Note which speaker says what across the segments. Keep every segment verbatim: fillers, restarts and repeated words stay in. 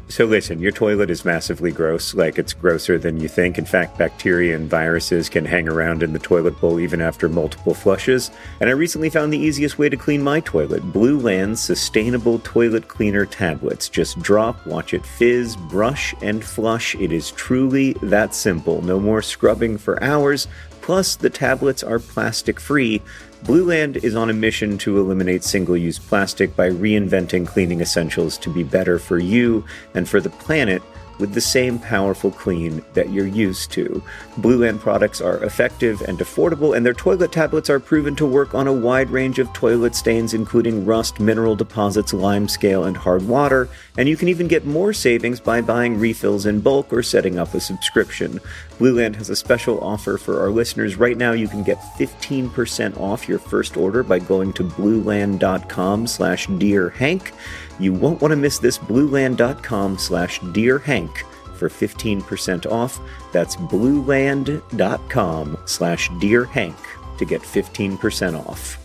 Speaker 1: So listen, your toilet is massively gross, like it's grosser than you think. In fact, bacteria and viruses can hang around in the toilet bowl even after multiple flushes. And I recently found the easiest way to clean my toilet, Blue Land's sustainable toilet cleaner tablets. Just drop, watch it fizz, brush, and flush. It is truly that simple. No more scrubbing for hours. Plus, the tablets are plastic-free. Blue Land is on a mission to eliminate single-use plastic by reinventing cleaning essentials to be better for you and for the planet with the same powerful clean that you're used to. Blue Land products are effective and affordable, and their toilet tablets are proven to work on a wide range of toilet stains, including rust, mineral deposits, limescale, and hard water. And you can even get more savings by buying refills in bulk or setting up a subscription. Blue Land has a special offer for our listeners. Right now, you can get fifteen percent off your first order by going to blueland.com slash Dear Hank. You won't want to miss this, blueland.com slash Dear Hank for fifteen percent off. That's blueland.com slash Dear Hank to get fifteen percent off.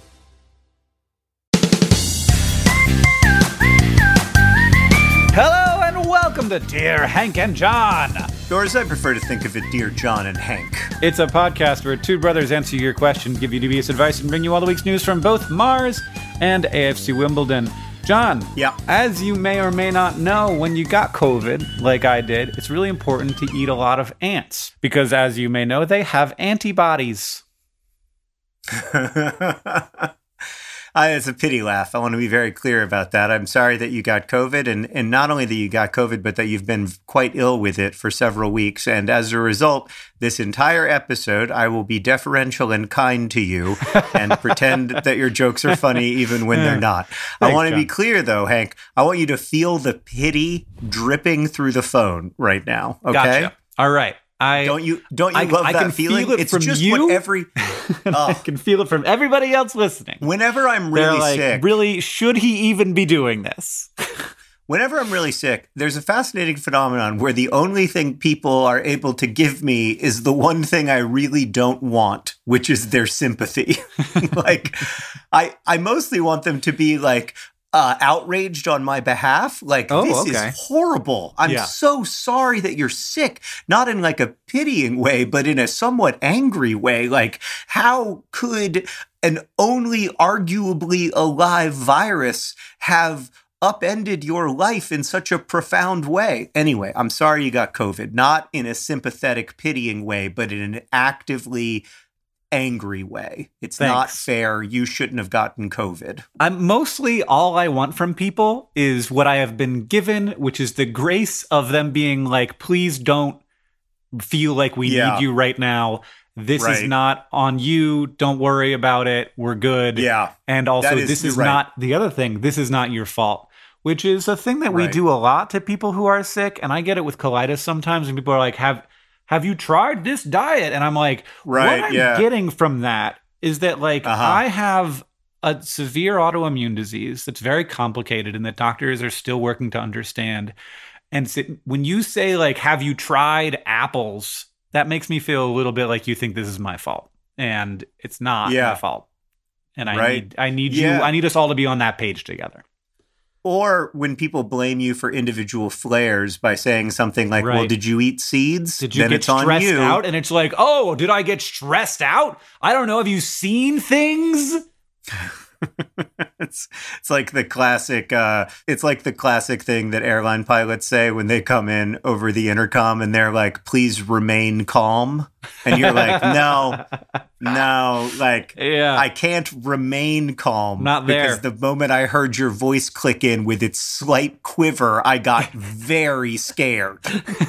Speaker 2: Hello and welcome to Dear Hank and John.
Speaker 3: Or as I prefer to think of it, Dear John and Hank.
Speaker 2: It's a podcast where two brothers answer your questions, give you dubious advice, and bring you all the week's news from both Mars and A F C Wimbledon. John,
Speaker 3: yeah.
Speaker 2: As you may or may not know, when you got COVID, like I did, it's really important to eat a lot of ants. Because as you may know, they have antibodies.
Speaker 3: I, it's a pity laugh. I want to be very clear about that. I'm sorry that you got COVID, and, and not only that you got COVID, but that you've been quite ill with it for several weeks. And as a result, this entire episode, I will be deferential and kind to you and pretend that your jokes are funny even when they're not.
Speaker 2: Thanks,
Speaker 3: I want to
Speaker 2: John.
Speaker 3: be clear, though, Hank. I want you to feel the pity dripping through the phone right now, okay?
Speaker 2: Gotcha. All right. I,
Speaker 3: don't you don't you
Speaker 2: I,
Speaker 3: love
Speaker 2: I
Speaker 3: that
Speaker 2: can
Speaker 3: feeling?
Speaker 2: Feel it
Speaker 3: it's
Speaker 2: from
Speaker 3: just
Speaker 2: you,
Speaker 3: what every
Speaker 2: and
Speaker 3: oh.
Speaker 2: I can feel it from everybody else listening.
Speaker 3: Whenever I'm
Speaker 2: They're
Speaker 3: really
Speaker 2: like,
Speaker 3: sick,
Speaker 2: really, should he even be doing this?
Speaker 3: Whenever I'm really sick, there's a fascinating phenomenon where the only thing people are able to give me is the one thing I really don't want, which is their sympathy. Like, I I mostly want them to be like, Uh, outraged on my behalf. Like,
Speaker 2: oh,
Speaker 3: this
Speaker 2: okay.
Speaker 3: is horrible. I'm
Speaker 2: yeah.
Speaker 3: so sorry that you're sick. Not in like a pitying way, but in a somewhat angry way. Like, how could an only arguably alive virus have upended your life in such a profound way? Anyway, I'm sorry you got COVID. Not in a sympathetic, pitying way, but in an actively angry way. It's
Speaker 2: Thanks.
Speaker 3: Not fair. You shouldn't have gotten COVID.
Speaker 2: I'm mostly all I want from people is what I have been given, which is the grace of them being like, please don't feel like we
Speaker 3: Yeah.
Speaker 2: need you right now. This
Speaker 3: Right.
Speaker 2: is not on you. Don't worry about it. We're good.
Speaker 3: Yeah.
Speaker 2: And also,
Speaker 3: That is-
Speaker 2: this is
Speaker 3: you're right.
Speaker 2: not the other thing. This is not your fault, which is a thing that we
Speaker 3: Right.
Speaker 2: do a lot to people who are sick. And I get it with colitis sometimes, and people are like, have Have you tried this diet? And I'm like,
Speaker 3: Right,
Speaker 2: what I'm
Speaker 3: yeah.
Speaker 2: getting from that is that, like,
Speaker 3: Uh-huh.
Speaker 2: I have a severe autoimmune disease that's very complicated and that doctors are still working to understand. And so when you say, like, have you tried apples? That makes me feel a little bit like you think this is my fault. And it's not
Speaker 3: Yeah.
Speaker 2: my fault. And I
Speaker 3: Right.
Speaker 2: need I need
Speaker 3: Yeah.
Speaker 2: you, I need us all to be on that page together.
Speaker 3: Or when people blame you for individual flares by saying something like, well,
Speaker 2: Right.
Speaker 3: did you eat seeds?
Speaker 2: Did you
Speaker 3: then
Speaker 2: get
Speaker 3: it's on
Speaker 2: stressed
Speaker 3: you.
Speaker 2: out? And it's like, oh, did I get stressed out? I don't know. Have you seen things?
Speaker 3: it's it's like the classic uh it's like the classic thing that airline pilots say when they come in over the intercom and they're like, please remain calm. And you're like, no, no, like
Speaker 2: Yeah.
Speaker 3: I can't remain calm.
Speaker 2: Not there.
Speaker 3: Because the moment I heard your voice click in with its slight quiver, I got very scared.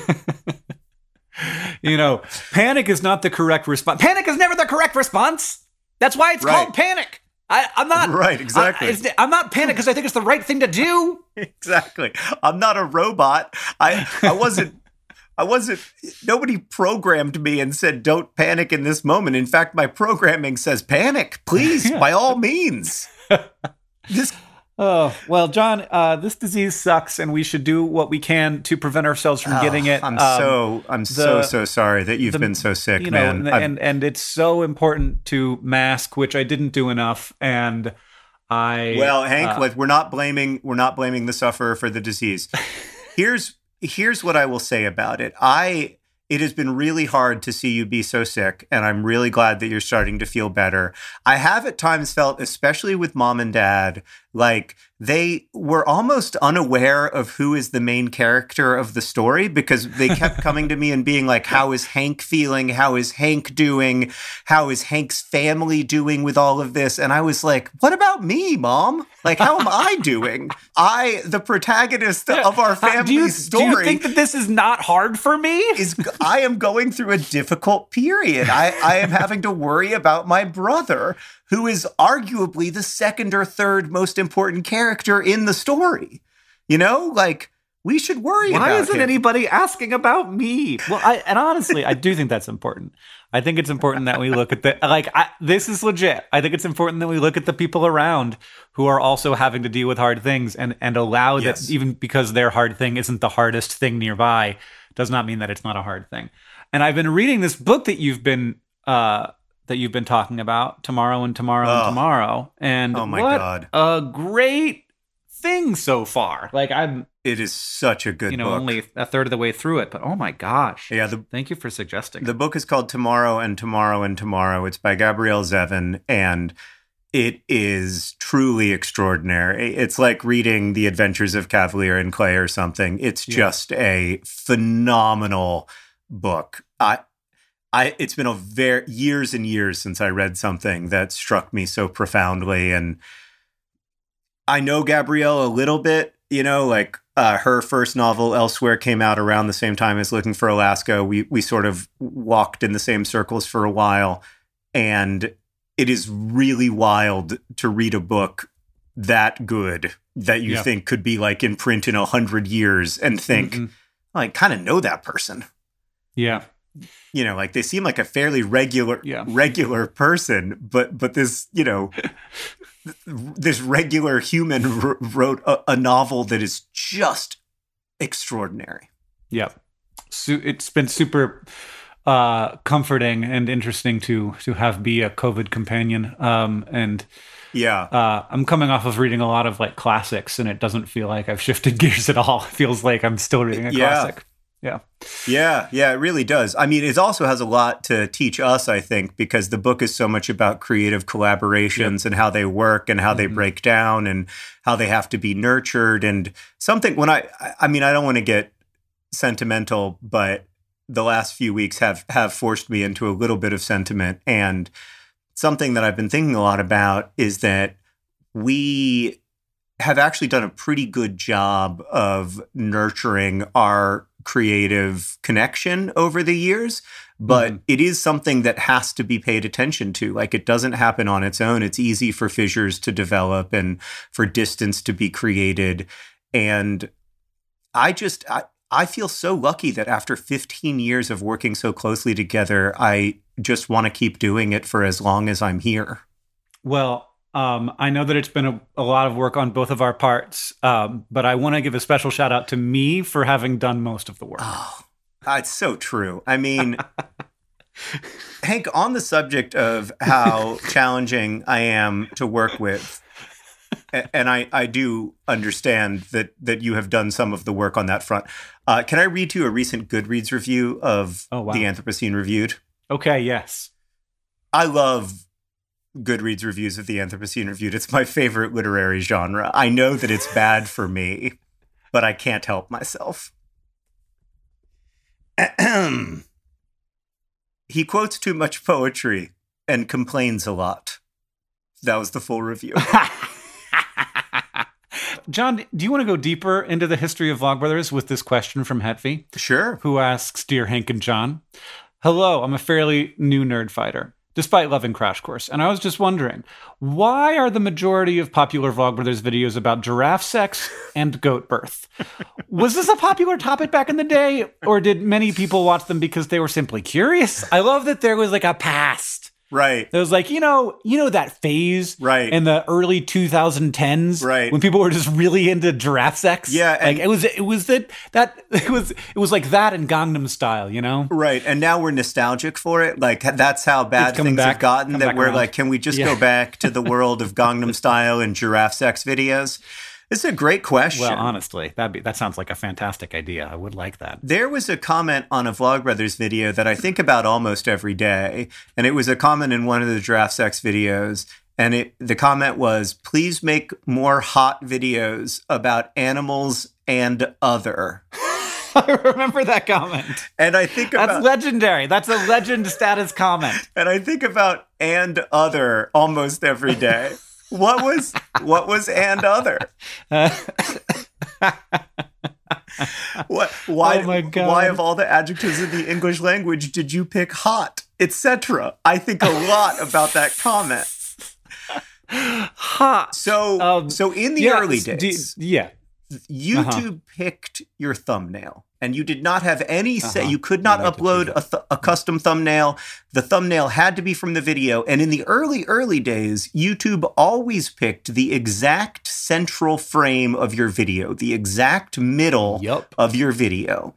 Speaker 2: You know, panic is not the correct response. Panic is never the correct response. That's why it's
Speaker 3: Right.
Speaker 2: called panic. I, I'm not
Speaker 3: Right, exactly.
Speaker 2: I, it's- I'm not panicked because I think it's the right thing to do.
Speaker 3: Exactly. I'm not a robot. I I wasn't I wasn't nobody programmed me and said don't panic in this moment. In fact, my programming says panic, please,
Speaker 2: Yeah.
Speaker 3: by all means. This
Speaker 2: Oh, well, John, uh, this disease sucks, and we should do what we can to prevent ourselves from getting it.
Speaker 3: I'm
Speaker 2: Um,
Speaker 3: so I'm so so sorry that you've
Speaker 2: the-
Speaker 3: been so sick,
Speaker 2: you know,
Speaker 3: man.
Speaker 2: and,
Speaker 3: I've-
Speaker 2: and and it's so important to mask, which I didn't do enough, and I
Speaker 3: well, Hank,
Speaker 2: uh,
Speaker 3: like we're not blaming we're not blaming the sufferer for the disease. Here's here's what I will say about it. I it has been really hard to see you be so sick, and I'm really glad that you're starting to feel better. I have at times felt, especially with mom and dad, like they were almost unaware of who is the main character of the story, because they kept coming to me and being like, how is Hank feeling? How is Hank doing? How is Hank's family doing with all of this? And I was like, what about me, Mom? Like, how am I doing? I, the protagonist of our family
Speaker 2: do you,
Speaker 3: story.
Speaker 2: Do you think that this is not hard for me?
Speaker 3: is I am going through a difficult period. I, I am having to worry about my brother, who is arguably the second or third most important character in the story. You know, like, we should worry
Speaker 2: Why
Speaker 3: about
Speaker 2: isn't
Speaker 3: him.
Speaker 2: anybody asking about me? Well, I, and honestly, I do think that's important. I think it's important that we look at the, like, I, this is legit. I think it's important that we look at the people around who are also having to deal with hard things, and, and allow
Speaker 3: Yes.
Speaker 2: that even because their hard thing isn't the hardest thing nearby, does not mean that it's not a hard thing. And I've been reading this book that you've been, uh, that you've been talking about, Tomorrow and Tomorrow
Speaker 3: Oh.
Speaker 2: and Tomorrow. And
Speaker 3: Oh my
Speaker 2: what
Speaker 3: God.
Speaker 2: a great thing so far. Like, I'm,
Speaker 3: It is such a good
Speaker 2: you know,
Speaker 3: book.
Speaker 2: only a third of the way through it, but oh my gosh.
Speaker 3: Yeah, the
Speaker 2: Thank you for suggesting.
Speaker 3: The book is called Tomorrow and Tomorrow and Tomorrow. It's by Gabrielle Zevin, and it is truly extraordinary. It's like reading The Adventures of Cavalier and Clay or something. It's
Speaker 2: Yeah.
Speaker 3: just a phenomenal book. I, I, it's been a very years and years since I read something that struck me so profoundly. And I know Gabrielle a little bit, you know, like uh, her first novel, Elsewhere, came out around the same time as Looking for Alaska. We we sort of walked in the same circles for a while. And it is really wild to read a book that good that you
Speaker 2: Yeah.
Speaker 3: think could be like in print in a hundred years and think,
Speaker 2: Mm-mm.
Speaker 3: I kind of know that person.
Speaker 2: Yeah.
Speaker 3: You know, like they seem like a fairly regular,
Speaker 2: Yeah.
Speaker 3: regular person, but but this, you know, this regular human wr- wrote a, a novel that is just extraordinary.
Speaker 2: Yeah. So it's been super uh, comforting and interesting to to have be a COVID companion. Um, and
Speaker 3: Yeah,
Speaker 2: uh, I'm coming off of reading a lot of like classics, and it doesn't feel like I've shifted gears at all. It feels like I'm still reading a
Speaker 3: Yeah.
Speaker 2: classic. Yeah.
Speaker 3: yeah, yeah. It really does. I mean, it also has a lot to teach us, I think, because the book is so much about creative collaborations and how they work and how they
Speaker 2: Mhm.
Speaker 3: break down and how they have to be nurtured. And something when I, I mean, I don't want to get sentimental, but the last few weeks have have forced me into a little bit of sentiment. And something that I've been thinking a lot about is that we have actually done a pretty good job of nurturing our creative connection over the years, but
Speaker 2: Mhm.
Speaker 3: it is something that has to be paid attention to. Like, it doesn't happen on its own. It's easy for fissures to develop and for distance to be created. And I just, I, I feel so lucky that after fifteen years of working so closely together, I just want to keep doing it for as long as I'm here.
Speaker 2: Well, um, I know that it's been a, a lot of work on both of our parts, um, but I want to give a special shout out to me for having done most of the work.
Speaker 3: Oh, it's so true. I mean, Hank, on the subject of how challenging I am to work with, a- and I, I do understand that that you have done some of the work on that front. Uh, can I read to you a recent Goodreads review of
Speaker 2: Oh, wow.
Speaker 3: The Anthropocene Reviewed?
Speaker 2: Okay, yes.
Speaker 3: I love Goodreads reviews of The Anthropocene Reviewed. It's my favorite literary genre. I know that it's bad for me, but I can't help myself. He quotes too much poetry and complains a lot. That was the full review.
Speaker 2: John, do you want to go deeper into the history of Vlogbrothers with this question from Hetvi,
Speaker 3: Sure.
Speaker 2: who asks, Dear Hank and John, hello, I'm a fairly new nerd fighter, despite loving Crash Course. And I was just wondering, why are the majority of popular Vlogbrothers videos about giraffe sex and goat birth? Was this a popular topic back in the day, or did many people watch them because they were simply curious? I love that there was like a past.
Speaker 3: Right.
Speaker 2: It was like, you know, you know that phase
Speaker 3: Right.
Speaker 2: in the early twenty tens,
Speaker 3: Right.
Speaker 2: when people were just really into giraffe sex.
Speaker 3: Yeah,
Speaker 2: like
Speaker 3: and-
Speaker 2: it was, it was that that it was it was like that in Gangnam Style, you know.
Speaker 3: Right. And now we're nostalgic for it. Like, that's how bad
Speaker 2: It's coming
Speaker 3: things
Speaker 2: back-
Speaker 3: have gotten,
Speaker 2: come
Speaker 3: that
Speaker 2: back
Speaker 3: we're
Speaker 2: around.
Speaker 3: like, can we just
Speaker 2: Yeah.
Speaker 3: go back to the world of Gangnam Style and giraffe sex videos? It's a great question.
Speaker 2: Well, honestly, that be that sounds like a fantastic idea. I would like that.
Speaker 3: There was a comment on a Vlogbrothers video that I think about almost every day, and it was a comment in one of the Giraffe Sex videos, and it the comment was, "Please make more hot videos about animals and other."
Speaker 2: I remember that comment.
Speaker 3: And I think about
Speaker 2: That's legendary. That's a legend status comment.
Speaker 3: And I think about and other almost every day. What was what was and other? What? Why?
Speaker 2: Oh my God.
Speaker 3: Why of all the adjectives in the English language did you pick hot, et cetera? I think a lot about that comment.
Speaker 2: Hot.
Speaker 3: So,
Speaker 2: Um,
Speaker 3: so in the
Speaker 2: yeah,
Speaker 3: early
Speaker 2: do-
Speaker 3: days,
Speaker 2: yeah.
Speaker 3: YouTube
Speaker 2: Uh-huh.
Speaker 3: picked your thumbnail, and you did not have any say.
Speaker 2: Uh-huh.
Speaker 3: You could not
Speaker 2: You had to
Speaker 3: upload
Speaker 2: choose
Speaker 3: a, th- a custom thumbnail. The thumbnail had to be from the video. And in the early, early days, YouTube always picked the exact central frame of your video, the exact middle
Speaker 2: Yup.
Speaker 3: of your video.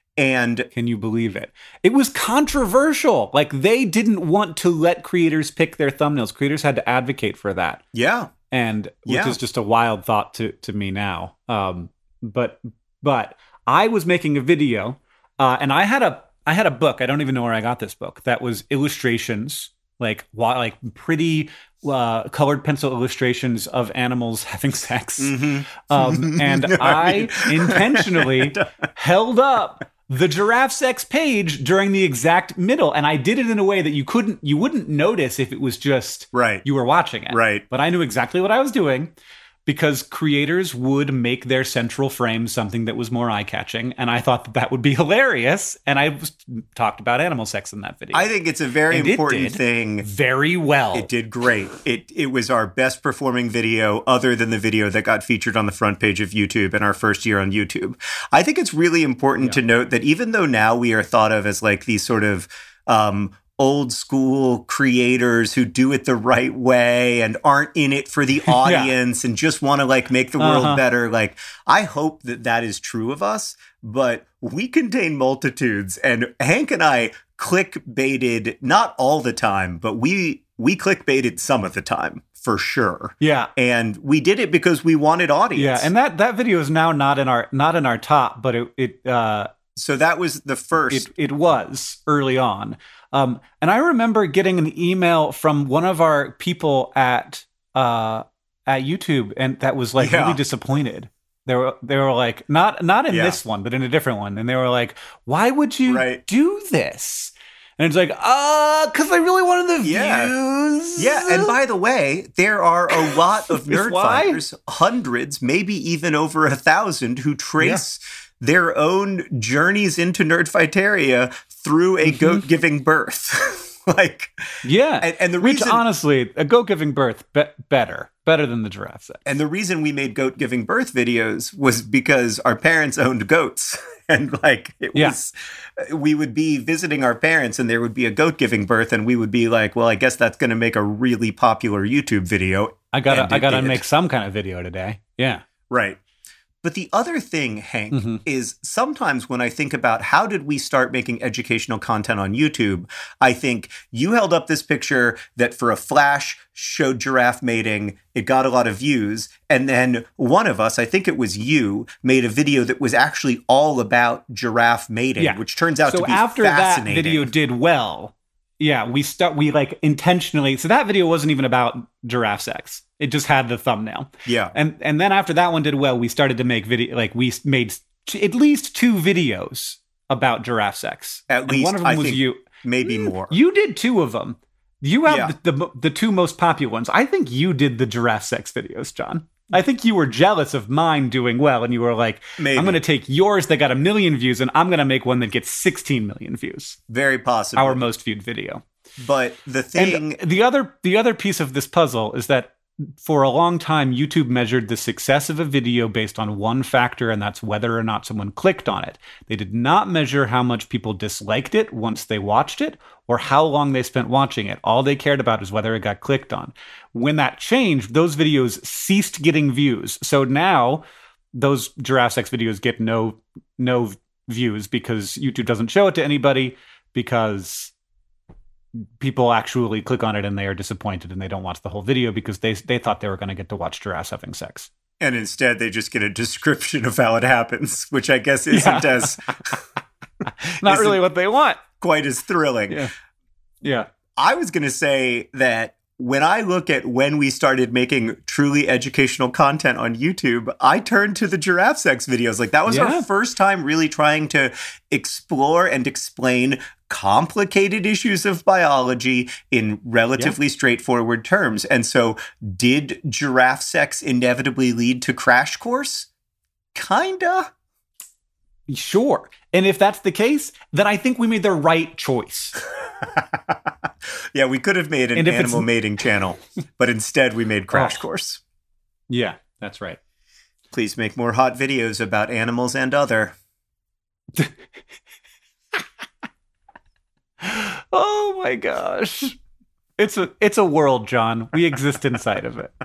Speaker 3: And
Speaker 2: Can you believe it? It was controversial. Like, they didn't want to let creators pick their thumbnails. Creators had to advocate for that.
Speaker 3: yeah,
Speaker 2: And which
Speaker 3: Yeah.
Speaker 2: is just a wild thought to, to me now. Um, but but I was making a video, uh, and I had a I had a book. I don't even know where I got this book. That was illustrations, like wa- like pretty uh, colored pencil illustrations of animals having sex.
Speaker 3: Mhm.
Speaker 2: Um, and
Speaker 3: I
Speaker 2: I intentionally held up the giraffe sex page during the exact middle, and I did it in a way that you couldn't, you wouldn't notice if it was just
Speaker 3: right,
Speaker 2: you were watching it.
Speaker 3: right.
Speaker 2: But I knew exactly what I was doing, because creators would make their central frame something that was more eye-catching, and I thought that that would be hilarious, and I was, talked about animal sex in that video.
Speaker 3: I think it's a very
Speaker 2: And it
Speaker 3: important
Speaker 2: did
Speaker 3: thing.
Speaker 2: very well.
Speaker 3: It did great. It it was our best performing video, other than the video that got featured on the front page of YouTube in our first year on YouTube. I think it's really important
Speaker 2: Yeah.
Speaker 3: to note that even though now we are thought of as like these sort of um, old school creators who do it the right way and aren't in it for the audience and just want to like make the world
Speaker 2: Uh-huh.
Speaker 3: better, like I hope that that is true of us, but we contain multitudes, and Hank and I clickbaited not all the time, but we we clickbaited some of the time for sure.
Speaker 2: Yeah.
Speaker 3: And we did it because we wanted audience.
Speaker 2: Yeah, and that that video is now not in our not in our top, but it it uh
Speaker 3: so that was the first.
Speaker 2: it it was early on. Um and I remember getting an email from one of our people at uh at YouTube, and that was like
Speaker 3: Yeah.
Speaker 2: really disappointed. They were they were like, not not in
Speaker 3: Yeah.
Speaker 2: this one, but in a different one. And they were like, "Why would you
Speaker 3: Right.
Speaker 2: do this?" And it's like, uh, because I really wanted the
Speaker 3: Yeah.
Speaker 2: views.
Speaker 3: Yeah, and by the way, there are a lot of
Speaker 2: Is
Speaker 3: nerd
Speaker 2: why?
Speaker 3: fighters, hundreds, maybe even over a thousand, who trace their own journeys into Nerdfighteria through a
Speaker 2: Mhm.
Speaker 3: goat giving birth. like,
Speaker 2: Yeah.
Speaker 3: and, and the
Speaker 2: Which
Speaker 3: reason,
Speaker 2: honestly, a goat giving birth, be- better, better than the giraffe sex.
Speaker 3: and the reason we made goat giving birth videos was because our parents owned goats. And like it
Speaker 2: Yeah.
Speaker 3: was, we would be visiting our parents, and there would be a goat giving birth, and we would be like, "Well, I guess that's going to make a really popular YouTube video."
Speaker 2: I gotta,
Speaker 3: And
Speaker 2: I
Speaker 3: it
Speaker 2: gotta
Speaker 3: did.
Speaker 2: make some kind of video today. Yeah.
Speaker 3: Right. But the other thing, Hank,
Speaker 2: Mhm.
Speaker 3: is sometimes when I think about how did we start making educational content on YouTube, I think you held up this picture that for a flash showed giraffe mating. It got a lot of views. And then one of us, I think it was you, made a video that was actually all about giraffe mating,
Speaker 2: Yeah.
Speaker 3: which turns out
Speaker 2: So
Speaker 3: to be
Speaker 2: after that
Speaker 3: fascinating.
Speaker 2: video did well, yeah, we start, we like intentionally. So that video wasn't even about giraffe sex. It just had the thumbnail.
Speaker 3: Yeah.
Speaker 2: And and then after that one did well, we started to make video. Like we made t- at least two videos about giraffe sex.
Speaker 3: At
Speaker 2: And
Speaker 3: least,
Speaker 2: one of them
Speaker 3: I
Speaker 2: was
Speaker 3: think
Speaker 2: you.
Speaker 3: Maybe more.
Speaker 2: You did two of them. You have
Speaker 3: Yeah.
Speaker 2: the, the the two most popular ones. I think you did the giraffe sex videos, John. I think you were jealous of mine doing well, and you were like,
Speaker 3: Maybe.
Speaker 2: "I'm going to take yours that got a million views, and I'm going to make one that gets sixteen million views."
Speaker 3: Very possible.
Speaker 2: Our most viewed video.
Speaker 3: But the thing...
Speaker 2: And the other the other piece of this puzzle is that for a long time, YouTube measured the success of a video based on one factor, and that's whether or not someone clicked on it. They did not measure how much people disliked it once they watched it, or how long they spent watching it. All they cared about is whether it got clicked on. When that changed, those videos ceased getting views. So now those giraffe sex videos get no no views because YouTube doesn't show it to anybody, because people actually click on it and they are disappointed and they don't watch the whole video because they they thought they were going to get to watch giraffes having sex.
Speaker 3: And instead, they just get a description of how it happens, which I guess isn't
Speaker 2: Yeah.
Speaker 3: as
Speaker 2: Not
Speaker 3: isn't
Speaker 2: really what they want.
Speaker 3: quite as thrilling.
Speaker 2: Yeah. Yeah.
Speaker 3: I was going to say that when I look at when we started making truly educational content on YouTube, I turned to the giraffe sex videos. Like that was
Speaker 2: Yeah.
Speaker 3: our first time really trying to explore and explain complicated issues of biology in relatively straightforward terms. And so did giraffe sex inevitably lead to Crash Course? Kinda.
Speaker 2: Sure. And if that's the case, then I think we made the right choice.
Speaker 3: Yeah, we could have made an
Speaker 2: And if
Speaker 3: animal
Speaker 2: it's-
Speaker 3: mating channel, but instead we made Crash
Speaker 2: Oh.
Speaker 3: Course.
Speaker 2: Yeah, that's right.
Speaker 3: Please make more hot videos about animals and other.
Speaker 2: Oh my gosh. It's a it's a world, John. We exist inside of it.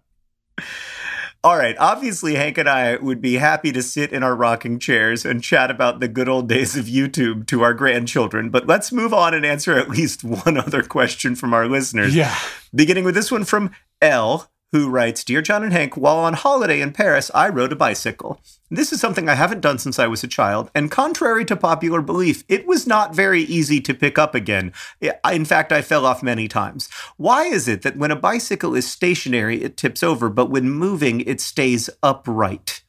Speaker 3: All right, obviously Hank and I would be happy to sit in our rocking chairs and chat about the good old days of YouTube to our grandchildren, but let's move on and answer at least one other question from our listeners.
Speaker 2: Yeah.
Speaker 3: Beginning with this one from L, who writes, Dear John and Hank, while on holiday in Paris, I rode a bicycle. This is something I haven't done since I was a child, and contrary to popular belief, it was not very easy to pick up again. In fact, I fell off many times. Why is it that when a bicycle is stationary, it tips over, but when moving, it stays upright?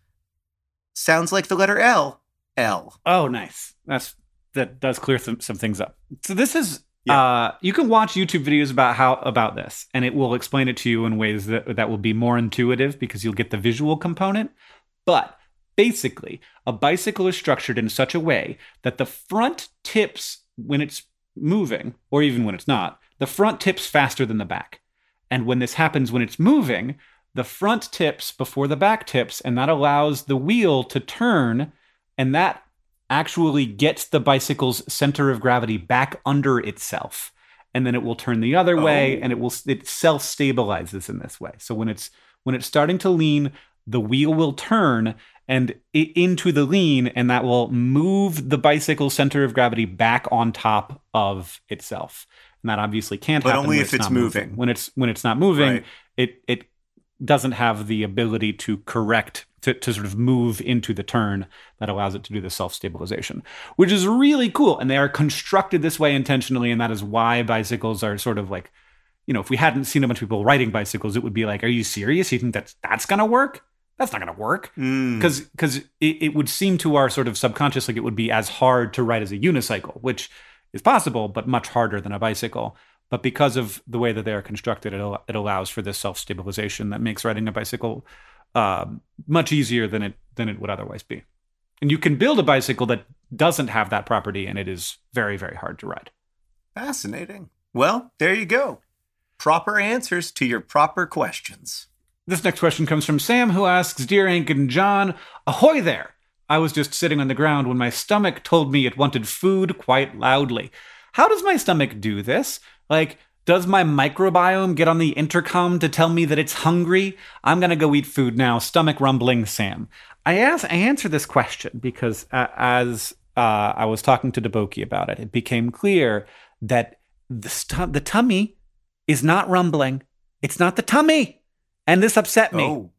Speaker 3: Sounds like the letter L. L.
Speaker 2: Oh, nice. That's that does clear some, some things up. So this is
Speaker 3: Yeah.
Speaker 2: uh you can watch YouTube videos about how about this, and it will explain it to you in ways that that will be more intuitive because you'll get the visual component. But basically, a bicycle is structured in such a way that the front tips when it's moving, or even when it's not, the front tips faster than the back. And when this happens when it's moving, the front tips before the back tips, and that allows the wheel to turn, and that actually gets the bicycle's center of gravity back under itself, and then it will turn the other way,
Speaker 3: Oh.
Speaker 2: and it will it self stabilizes in this way. So when it's when it's starting to lean, the wheel will turn and i- into the lean, and that will move the bicycle's center of gravity back on top of itself. And that obviously can't
Speaker 3: But
Speaker 2: happen
Speaker 3: only
Speaker 2: when
Speaker 3: if it's
Speaker 2: not
Speaker 3: moving.
Speaker 2: When it's when it's not moving,
Speaker 3: Right.
Speaker 2: it it doesn't have the ability to correct to, to sort of move into the turn that allows it to do the self-stabilization, which is really cool. And they are constructed this way intentionally, and that is why bicycles are sort of like, you know, if we hadn't seen a bunch of people riding bicycles, it would be like, are you serious? You think that's that's gonna work? That's not gonna work.
Speaker 3: Mm.
Speaker 2: Because because it, it would seem to our sort of subconscious like it would be as hard to ride as a unicycle, which is possible, but much harder than a bicycle. But because of the way that they are constructed, it, al- it allows for this self-stabilization that makes riding a bicycle uh, much easier than it than it would otherwise be. And you can build a bicycle that doesn't have that property, and it is very, very hard to ride.
Speaker 3: Fascinating. Well, there you go. Proper answers to your proper questions.
Speaker 2: This next question comes from Sam, who asks, Dear Hank and John, ahoy there! I was just sitting on the ground when my stomach told me it wanted food quite loudly. How does my stomach do this? Like, does my microbiome get on the intercom to tell me that it's hungry? I'm going to go eat food now. Stomach rumbling, Sam. I ask, I answer this question because uh, as uh, I was talking to Deboki about it, it became clear that the, stu- the tummy is not rumbling. It's not the tummy. And this upset me.
Speaker 3: Oh.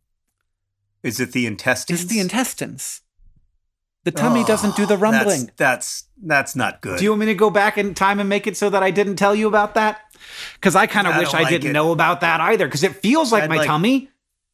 Speaker 3: Is it the intestines?
Speaker 2: It's the intestines. The tummy doesn't do the
Speaker 3: Oh,
Speaker 2: rumbling.
Speaker 3: That's, that's that's not good.
Speaker 2: Do you want me to go back in time and make it so that I didn't tell you about that? Because I kind of
Speaker 3: I
Speaker 2: wish
Speaker 3: don't
Speaker 2: I
Speaker 3: like
Speaker 2: didn't
Speaker 3: it.
Speaker 2: know about that either. Because it feels like
Speaker 3: I'd
Speaker 2: my
Speaker 3: like-
Speaker 2: tummy.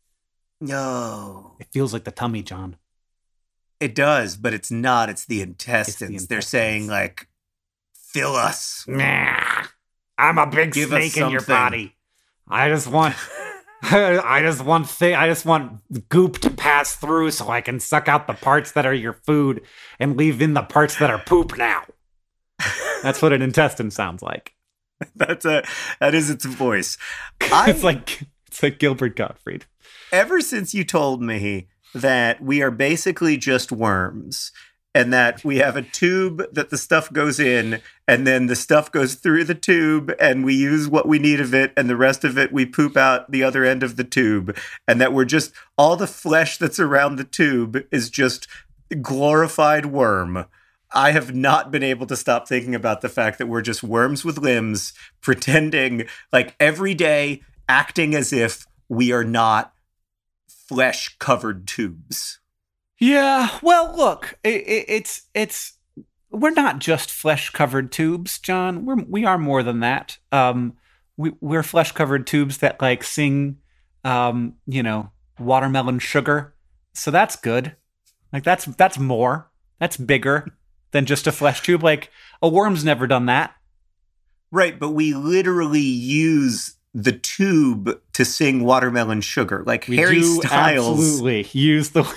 Speaker 3: No.
Speaker 2: It feels like the tummy, John.
Speaker 3: It does, but it's not. It's the intestines. They're
Speaker 2: intestines.
Speaker 3: saying, like, fill us.
Speaker 2: Nah, I'm a big
Speaker 3: Give us
Speaker 2: snake in your
Speaker 3: something.
Speaker 2: body. I just want, I just want, thi- I just want goop to pass through so I can suck out the parts that are your food and leave in the parts that are poop now. That's what an intestine sounds like.
Speaker 3: That's a that is its voice. I,
Speaker 2: It's like it's like Gilbert Gottfried.
Speaker 3: ever since you told me that we are basically just worms and that we have a tube that the stuff goes in and then the stuff goes through the tube and we use what we need of it and the rest of it we poop out the other end of the tube, and that we're just all the flesh that's around the tube is just glorified worm. I have not been able to stop thinking about the fact that we're just worms with limbs pretending like every day acting as if we are not flesh-covered tubes.
Speaker 2: Yeah, well, look, it, it, it's it's we're not just flesh-covered tubes, John. We're we are more than that. Um, we we're flesh-covered tubes that like sing, um, you know, watermelon sugar. So that's good. Like that's that's more. That's bigger than just a flesh tube. Like a worm's never done that.
Speaker 3: Right, but we literally use the tube to sing Watermelon Sugar. Like
Speaker 2: We
Speaker 3: Harry
Speaker 2: do
Speaker 3: Styles
Speaker 2: absolutely use the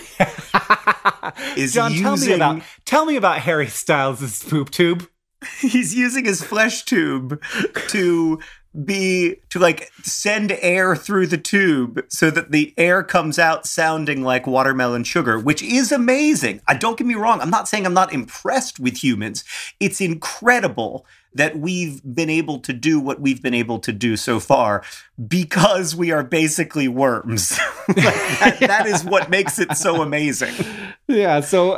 Speaker 3: is
Speaker 2: John, tell me
Speaker 3: using-
Speaker 2: about tell me about Harry Styles' poop tube.
Speaker 3: he's using his flesh tube to be to like send air through the tube so that the air comes out sounding like watermelon sugar, which is amazing. I don't get me wrong. I'm not saying I'm not impressed with humans. It's incredible that we've been able to do what we've been able to do so far because we are basically worms. Like that, that is what makes it so amazing.
Speaker 2: Yeah, so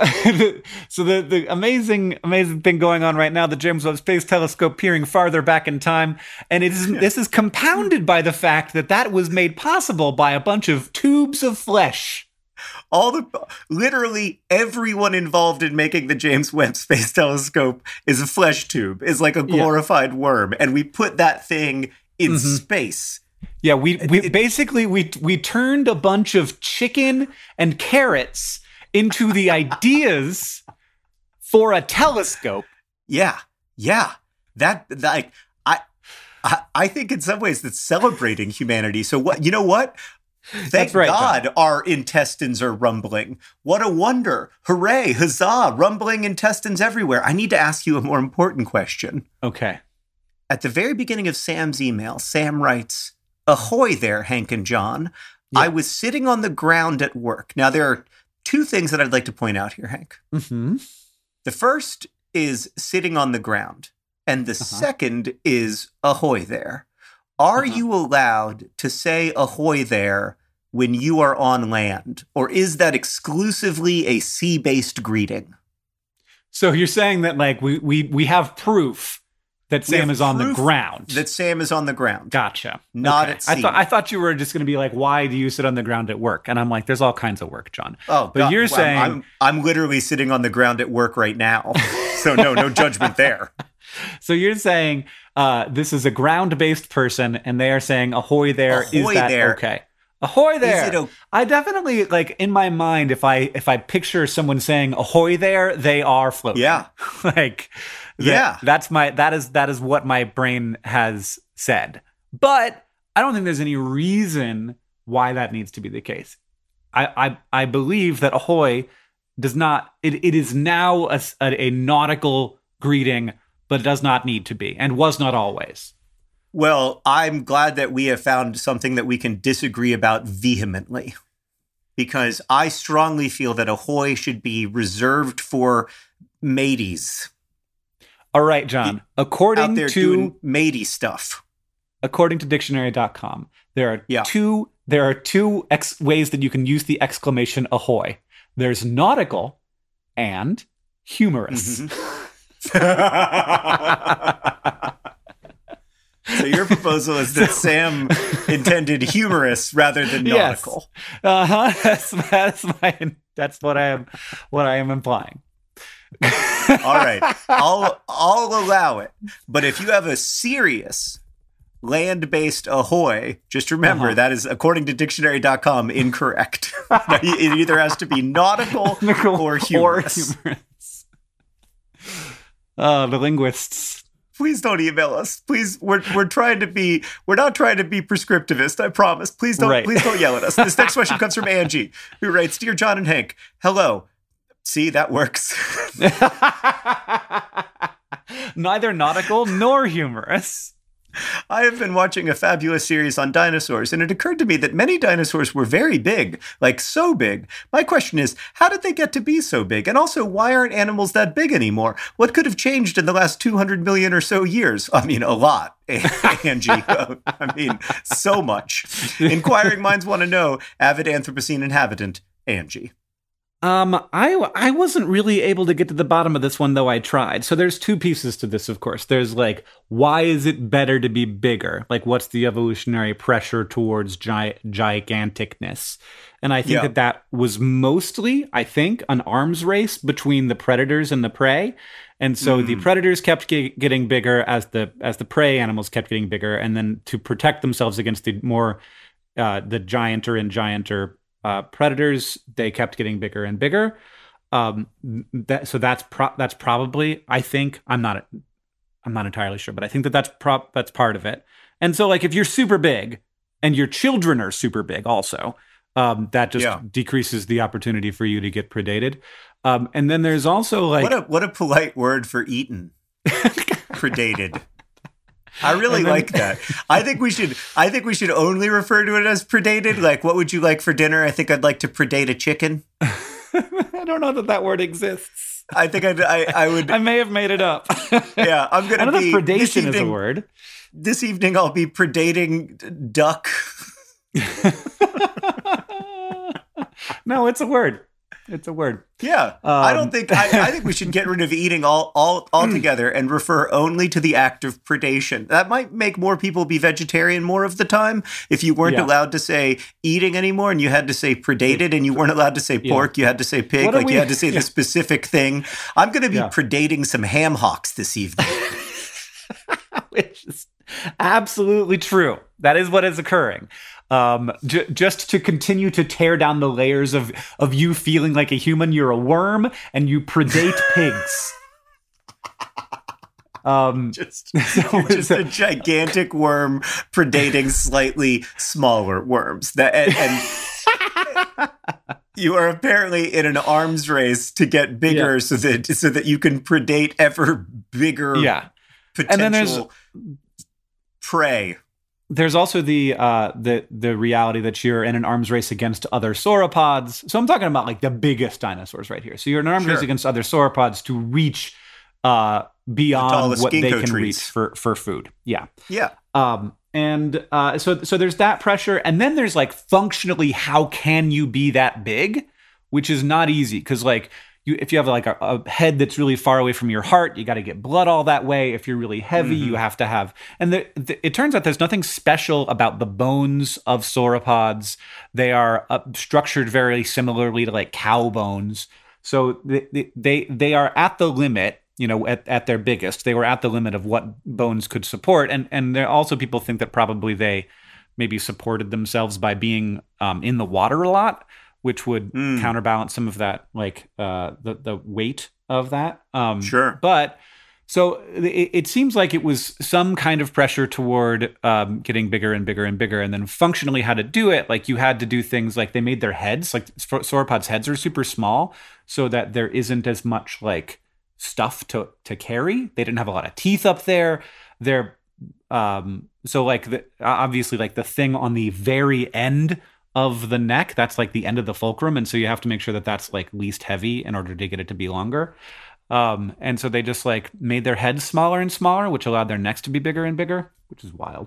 Speaker 2: so the, the amazing amazing thing going on right now, the James Webb Space Telescope peering farther back in time, and it is this is compounded by the fact that that was made possible by a bunch of tubes of flesh.
Speaker 3: All the literally everyone involved in making the James Webb Space Telescope is a flesh tube, is like a glorified yeah. worm, and we put that thing in mm-hmm. space.
Speaker 2: Yeah, we we it, basically we we turned a bunch of chicken and carrots into the ideas for a telescope.
Speaker 3: Yeah, yeah, that like I, I I think in some ways that's celebrating humanity. So what you know what? Thank right, God John. Our intestines are rumbling. What a wonder. Hooray, huzzah, rumbling intestines everywhere. I need to ask you a more important question.
Speaker 2: Okay.
Speaker 3: At the very beginning of Sam's email, Sam writes, "Ahoy there, Hank and John. Yeah. I was sitting on the ground at work." Now, there are two things that I'd like to point out here, Hank.
Speaker 2: Mm-hmm.
Speaker 3: The first is sitting on the ground, and the uh-huh. second is ahoy there. Are uh-huh. you allowed to say ahoy there when you are on land, or is that exclusively a sea-based greeting?
Speaker 2: So you're saying that like we we we have proof that Sam is on the ground.
Speaker 3: That Sam is on the ground.
Speaker 2: Gotcha.
Speaker 3: Not
Speaker 2: okay.
Speaker 3: at sea.
Speaker 2: I thought I thought you were just going to be like, why do you sit on the ground at work? And I'm like, there's all kinds of work, John.
Speaker 3: Oh,
Speaker 2: but
Speaker 3: God.
Speaker 2: you're
Speaker 3: well,
Speaker 2: saying
Speaker 3: I'm, I'm literally sitting on the ground at work right now. So no, no judgment there.
Speaker 2: So you're saying uh, this is a ground-based person, and they are saying ahoy there.
Speaker 3: Ahoy
Speaker 2: is that
Speaker 3: there.
Speaker 2: Okay? Ahoy there.
Speaker 3: Is it o-
Speaker 2: I definitely like in my mind. If I if I picture someone saying ahoy there, they are floating.
Speaker 3: Yeah.
Speaker 2: like. That,
Speaker 3: yeah.
Speaker 2: That's my that is that is what my brain has said. But I don't think there's any reason why that needs to be the case. I I, I believe that ahoy does not it, it is now a, a, a nautical greeting, but it does not need to be and was not always.
Speaker 3: Well, I'm glad that we have found something that we can disagree about vehemently, because I strongly feel that ahoy should be reserved for mateys.
Speaker 2: All right, John. According
Speaker 3: out there
Speaker 2: to
Speaker 3: doing matey stuff,
Speaker 2: according to dictionary dot com, there are
Speaker 3: yeah.
Speaker 2: two there are two ex- ways that you can use the exclamation ahoy. There's nautical and humorous.
Speaker 3: Mm-hmm. So your proposal is that Sam intended humorous rather than nautical.
Speaker 2: Yes. Uh-huh. That's, that's my that's what I am what I am implying.
Speaker 3: All right, I'll I'll allow it. But if you have a serious land-based ahoy, just remember uh-huh. that is, according to dictionary dot com, incorrect. It either has to be nautical or humorous.
Speaker 2: Or humorous. Oh, the linguists.
Speaker 3: Please don't email us. Please, we're we're trying to be we're not trying to be prescriptivist. I promise. Please don't
Speaker 2: right.
Speaker 3: please don't yell at us. This next question comes from Angie, who writes, "Dear John and Hank, hello." See, that works.
Speaker 2: Neither nautical nor humorous.
Speaker 3: I have been watching a fabulous series on dinosaurs, and it occurred to me that many dinosaurs were very big, like so big. My question is, how did they get to be so big? And also, why aren't animals that big anymore? What could have changed in the last two hundred million or so years? I mean, a lot, Angie. I mean, so much. Inquiring minds want to know. Avid Anthropocene inhabitant, Angie.
Speaker 2: Um, I I wasn't really able to get to the bottom of this one, though I tried. So there's two pieces to this, of course. There's like, why is it better to be bigger? Like, what's the evolutionary pressure towards gi- giganticness? And I think
Speaker 3: Yeah.
Speaker 2: that that was mostly, I think, an arms race between the predators and the prey. And so
Speaker 3: Mm.
Speaker 2: the predators kept ge- getting bigger as the as the prey animals kept getting bigger, and then to protect themselves against the more uh, the gianter and gianter uh, predators, they kept getting bigger and bigger. Um, that, so that's pro- that's probably, I think, I'm not I'm not entirely sure, but I think that that's prop that's part of it. And so, like, if you're super big and your children are super big, also, um, that just
Speaker 3: Yeah.
Speaker 2: decreases the opportunity for you to get predated. Um, and then there's also like
Speaker 3: What a what a polite word for eaten. Predated. I really
Speaker 2: And then-
Speaker 3: like that. I think we should I think we should only refer to it as predated. Like, what would you like for dinner? I think I'd like to predate a chicken.
Speaker 2: I don't know that that word exists.
Speaker 3: I think I'd, I I would
Speaker 2: I may have made it up.
Speaker 3: yeah, I'm
Speaker 2: I
Speaker 3: going to
Speaker 2: don't know
Speaker 3: be
Speaker 2: if
Speaker 3: this
Speaker 2: predation is a
Speaker 3: evening,
Speaker 2: word.
Speaker 3: This evening I'll be predating duck.
Speaker 2: No, it's a word. It's a word.
Speaker 3: Yeah. I
Speaker 2: Um,
Speaker 3: don't think I, I think we should get rid of eating all all altogether and refer only to the act of predation. That might make more people be vegetarian more of the time if you weren't
Speaker 2: Yeah.
Speaker 3: allowed to say eating anymore and you had to say predated and you weren't allowed to say pork, you had to say pig,
Speaker 2: What do
Speaker 3: like
Speaker 2: we-
Speaker 3: you had to say
Speaker 2: yeah.
Speaker 3: the specific thing. I'm going to be
Speaker 2: Yeah.
Speaker 3: predating some ham hocks this evening.
Speaker 2: Which is absolutely true. That is what is occurring. Um, j- just to continue to tear down the layers of, of you feeling like a human, you're a worm and you predate pigs. Um,
Speaker 3: Just,
Speaker 2: so
Speaker 3: you're just
Speaker 2: it's-
Speaker 3: a gigantic worm predating slightly smaller worms. That and, and you are apparently in an arms race to get bigger,
Speaker 2: Yeah.
Speaker 3: so that so that you can predate ever bigger
Speaker 2: yeah.
Speaker 3: potential
Speaker 2: And then there's-
Speaker 3: prey.
Speaker 2: There's also the uh, the the reality that you're in an arms race against other sauropods. So I'm talking about like the biggest dinosaurs right here. So you're in an arms
Speaker 3: Sure.
Speaker 2: race against other sauropods to reach uh, beyond
Speaker 3: tallest
Speaker 2: what they
Speaker 3: ginkgo
Speaker 2: can
Speaker 3: trees.
Speaker 2: reach for for food. Yeah.
Speaker 3: Yeah.
Speaker 2: Um, and uh, so so there's that pressure, and then there's like functionally, how can you be that big, which is not easy because like you if you have like a, a head that's really far away from your heart, you got to get blood all that way. If you're really heavy,
Speaker 3: Mm-hmm.
Speaker 2: you have to have, and the, the, it turns out there's nothing special about the bones of sauropods. They are uh, structured very similarly to like cow bones, so they they they are at the limit. You know, at, at their biggest, they were at the limit of what bones could support. And and there also people think that probably they maybe supported themselves by being um, in the water a lot, which would
Speaker 3: Mm.
Speaker 2: counterbalance some of that, like uh, the, the weight of that. Um,
Speaker 3: Sure.
Speaker 2: But so it, it seems like it was some kind of pressure toward um, getting bigger and bigger and bigger. And then functionally how to do it, like you had to do things like they made their heads, like sauropods' heads are super small so that there isn't as much like stuff to to carry. They didn't have a lot of teeth up there. They're um so like the obviously like the thing on the very end of the neck, that's like the end of the fulcrum, and so you have to make sure that that's like least heavy in order to get it to be longer. Um and so they just like made their heads smaller and smaller, which allowed their necks to be bigger and bigger, which is wild.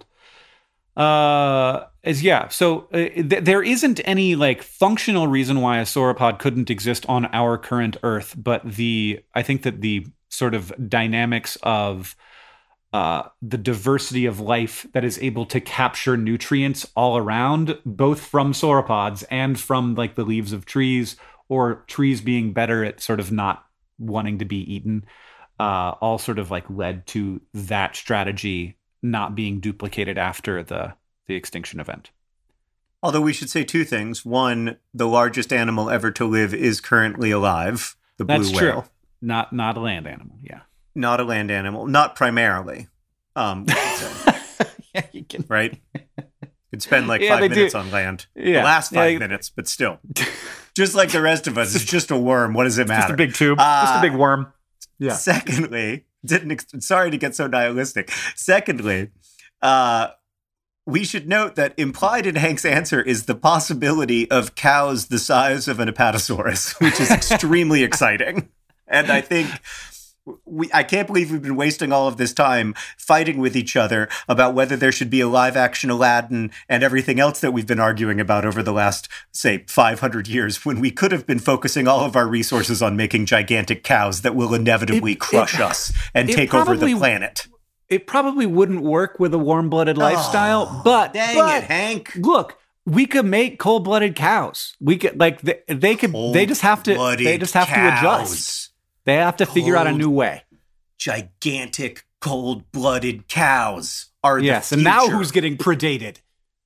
Speaker 2: Uh, is yeah. So uh, th- there isn't any like functional reason why a sauropod couldn't exist on our current Earth, but the I think that the sort of dynamics of uh, the diversity of life that is able to capture nutrients all around, both from sauropods and from like the leaves of trees, or trees being better at sort of not wanting to be eaten, uh, all sort of like led to that strategy not being duplicated after the the extinction event.
Speaker 3: Although we should say two things. One, the largest animal ever to live is currently alive, the blue
Speaker 2: That's
Speaker 3: whale.
Speaker 2: true. Not not a land animal. Yeah.
Speaker 3: Not a land animal, not primarily. Um, we should say,
Speaker 2: Yeah, you can.
Speaker 3: right? Could spend like
Speaker 2: Yeah,
Speaker 3: five
Speaker 2: they
Speaker 3: minutes
Speaker 2: do.
Speaker 3: on land.
Speaker 2: Yeah.
Speaker 3: The last
Speaker 2: Yeah,
Speaker 3: five
Speaker 2: you-
Speaker 3: minutes, but still. Just like the rest of us, it's just a worm. What does it matter?
Speaker 2: Just a big tube.
Speaker 3: Uh,
Speaker 2: Just a big worm. Yeah.
Speaker 3: Secondly, didn't ex- sorry to get so nihilistic. Secondly, uh, we should note that implied in Hank's answer is the possibility of cows the size of an apatosaurus, which is extremely exciting. And I think We, I can't believe we've been wasting all of this time fighting with each other about whether there should be a live-action Aladdin and everything else that we've been arguing about over the last, say, five hundred years, when we could have been focusing all of our resources on making gigantic cows that will inevitably
Speaker 2: it,
Speaker 3: crush
Speaker 2: it,
Speaker 3: us and take
Speaker 2: probably,
Speaker 3: over the planet.
Speaker 2: It probably wouldn't work with a warm-blooded lifestyle,
Speaker 3: oh,
Speaker 2: but...
Speaker 3: Dang
Speaker 2: but,
Speaker 3: it, Hank.
Speaker 2: Look, we could make cold-blooded cows. We could, like, they, they could, they just have to, they just have
Speaker 3: cows.
Speaker 2: to adjust. They have to figure
Speaker 3: Cold,
Speaker 2: out a new way.
Speaker 3: Gigantic, cold-blooded cows are
Speaker 2: yes,
Speaker 3: the
Speaker 2: and
Speaker 3: future.
Speaker 2: now who's getting predated?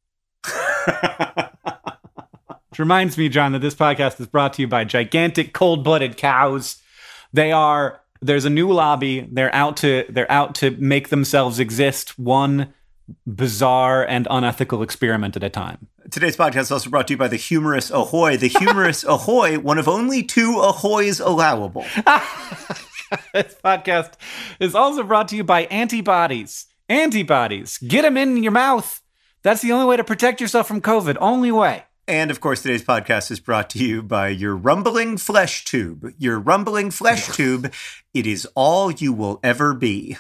Speaker 2: Which reminds me, John, that this podcast is brought to you by gigantic, cold-blooded cows. They are, there's a new lobby. They're out to, they're out to make themselves exist one bizarre and unethical experiment at a time.
Speaker 3: Today's podcast is also brought to you by the Humorous Ahoy. The Humorous Ahoy, one of only two Ahoys allowable.
Speaker 2: This podcast is also brought to you by antibodies. Antibodies. Get them in your mouth. That's the only way to protect yourself from COVID. Only way.
Speaker 3: And, of course, today's podcast is brought to you by your rumbling flesh tube. Your rumbling flesh tube. It is all you will ever be.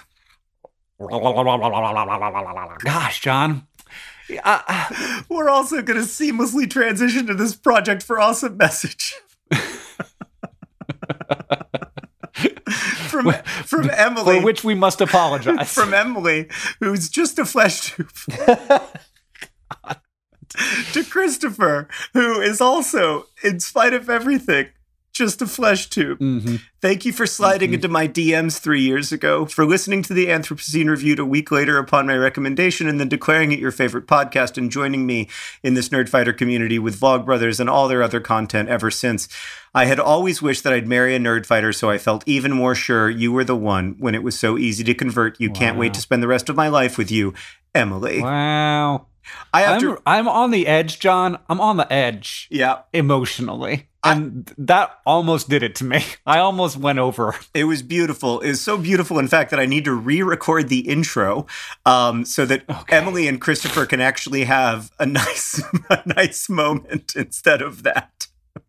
Speaker 2: Gosh, John. Uh,
Speaker 3: We're also going to seamlessly transition to this Project for Awesome message. from from Emily.
Speaker 2: For which we must apologize.
Speaker 3: From Emily, who's just a flesh tube. To Christopher, who is also, in spite of everything, just a flesh tube.
Speaker 2: Mm-hmm.
Speaker 3: Thank you for sliding
Speaker 2: mm-hmm.
Speaker 3: into my D Ms three years ago, for listening to the Anthropocene Reviewed a week later upon my recommendation, and then declaring it your favorite podcast and joining me in this Nerdfighter community with Vlogbrothers and all their other content ever since. I had always wished that I'd marry a Nerdfighter, so I felt even more sure you were the one when it was so easy to convert. You wow. Can't wait to spend the rest of my life with you, Emily.
Speaker 2: Wow.
Speaker 3: I have
Speaker 2: I'm,
Speaker 3: to-
Speaker 2: I'm on the edge, John. I'm on the edge.
Speaker 3: Yeah.
Speaker 2: Emotionally. And I, that almost did it to me. I almost went over.
Speaker 3: It was beautiful. It was so beautiful, in fact, that I need to re-record the intro um, so that okay. Emily and Christopher can actually have a nice, a nice moment instead of that.